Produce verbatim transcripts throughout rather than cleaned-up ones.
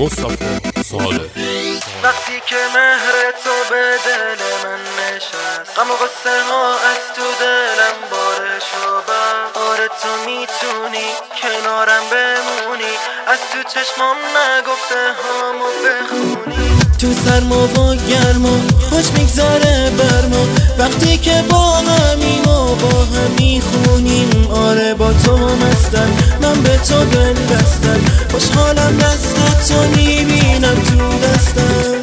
مصطفی صالح. وقتی که مهر تو به دل من نشست، غم و غصه ها از تو دلم بارش و بر. آره تو میتونی کنارم بمونی، از تو چشمام نگفته هامو بخونی. تو سرما و گرما خوش میگذره بر ما، وقتی که با همیم و با هم میخونیم. آره با تو مستم، من به تو دل بستم، خوشحالم دستت تو میبینم تو دستم.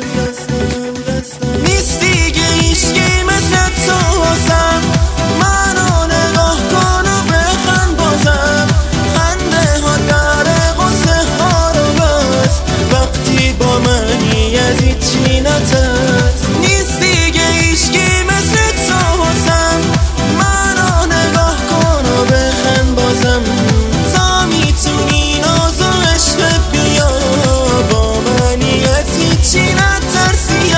نیست دیگه هیچکی مثل تو واسم، منو نگاه کن و بخند بازم. خنده ها در غصه ها رو بست، وقتی با منی از هیچی نترس. نیست دیگه هیچکی مثل تو واسم، منو نگاه کن و بخند بازم. تا میتونی ناز و عشق بیا، با منی از هیچی نترسی.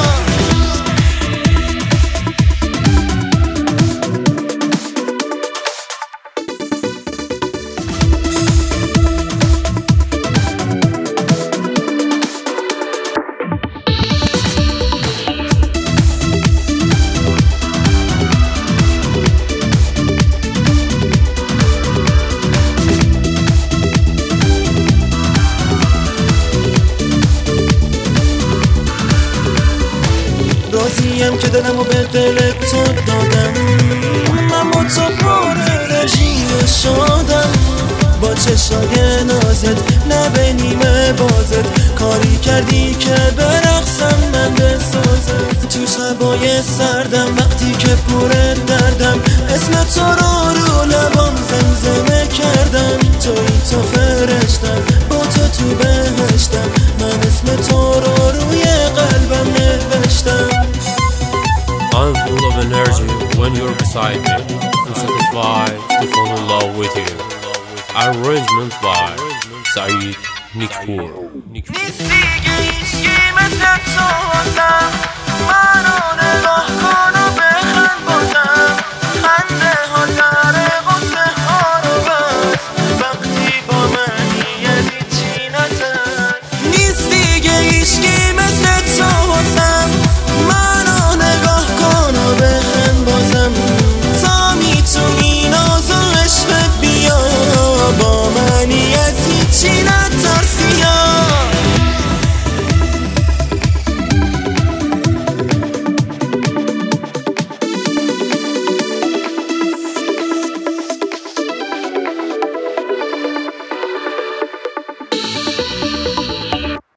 راضیم که دلمو به دل تو دادم، اما تو پر انرژی و شادم. با چشای نازت لب نیمه بازت، کاری کردی که برقصم من بسازم. تو شبای سردم وقتی که پر دردم، اسم تو رو رو لبام زمزمه کردم. توی تو فرشتم، با تو تو بهشتم، من اسم تو رو روی قلبم نوشتم. I'm full of energy when you're beside me. I'm satisfied to fall in love with you. Arrangement by Saeed Nikpour. نیست دیگه هیچکی مثل تو واسم، منو نگاه کن و بخند بازم. خنده ها